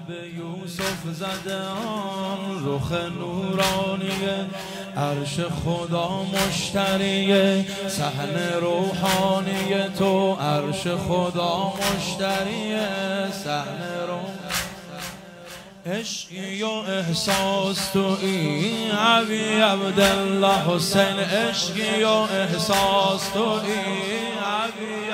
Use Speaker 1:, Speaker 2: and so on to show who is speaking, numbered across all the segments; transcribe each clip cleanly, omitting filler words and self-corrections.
Speaker 1: یوسف زده آن رخ نورانیه، عرش خدا مشتریه، صحن روحانیه تو عرش خدا مشتریه، صحن روحانیه. عشقی و احساس تویی عبی عبدالله حسین، عشقی و احساس تویی عبی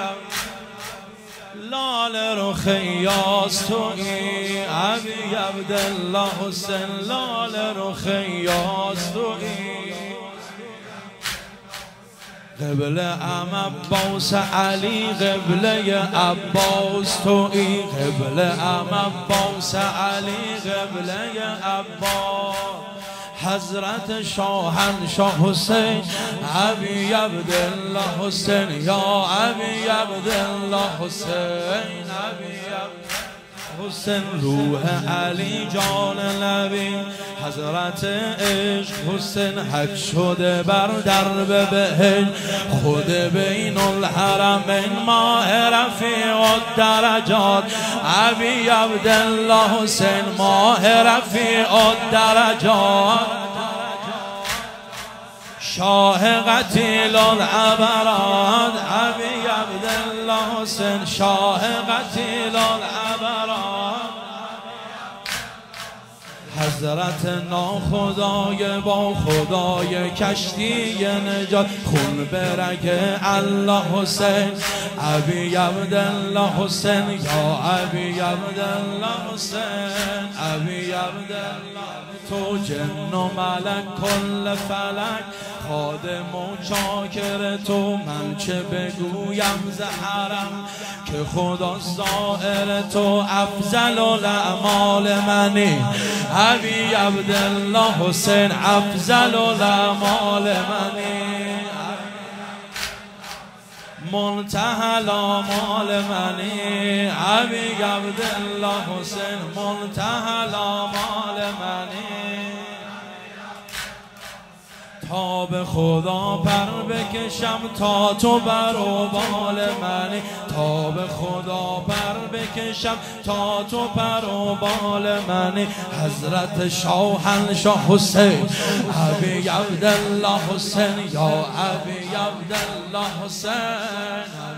Speaker 1: لال رخ یاس تویی عبی عبدالله حسین، لال رخ یاس تویی. قبله عباس علی قبله عباس تویی، قبله عباس علی قبله عباس، حضرت شاهنشاه حسین عبی عبدالله حسین، یا عبی عبدالله حسین، عبی حسین روح علی جان نبی، حضرت عشق حسین حج شده بر درب بهشت، خود بین الحرمین ماه رفیع الدرجات، عبی عبدالله حسین ماه رفیع الدرجات، شاه قتیل العبرات، عبی عبدالله حسین شاه قتیل العبرات، حضرت ناخدای با خدای کشتی نجات، خون برگ الله حسین عبی عبدالله حسین، یا عبی عبدالله حسین، عبی عبدالله. تو جن و ملک کل فلک خادم و چاکر تو، من چه بگویم ز حرم که خدا ظاهر تو، افضل الاعمال منی عبی عبدالله حسین، افضل الاعمال منی، منتهی الاعمال منی عبی عبدالله حسین، منتهی الاعمال منی. تا به خدا پر بکشم تا تو بر و بال منی، تا به خدا پر بکشم تا تو پر و بال منی، حضرت شاهنشاه حسین عبی عبدالله حسین، یا عبی عبدالله حسین.